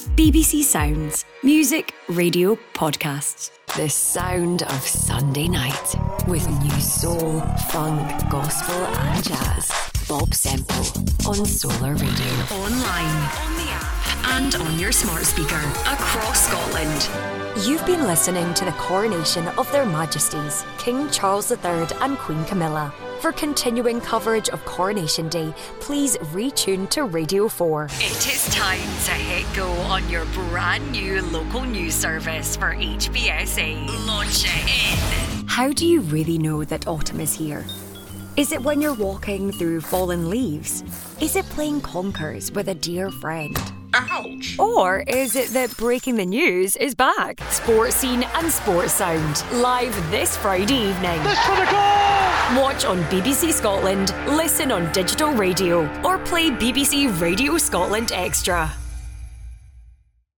BBC Sounds. Music, radio, podcasts. The sound of Sunday night. With new soul, funk, gospel and jazz. Bob Semple on Solar Radio. Online, on the app and on your smart speaker. Across Scotland. You've been listening to the coronation of Their Majesties, King Charles III and Queen Camilla. For continuing coverage of Coronation Day, please retune to Radio 4. It is time to hit go on your brand new local news service for HBSA. Launch it in. How do you really know that autumn is here? Is it when you're walking through fallen leaves? Is it playing conkers with a dear friend? Ouch! Or is it that breaking the news is back? Sports Scene and Sports Sound, live this Friday evening. This for the goal! Watch on BBC Scotland, listen on digital radio, or play BBC Radio Scotland Extra.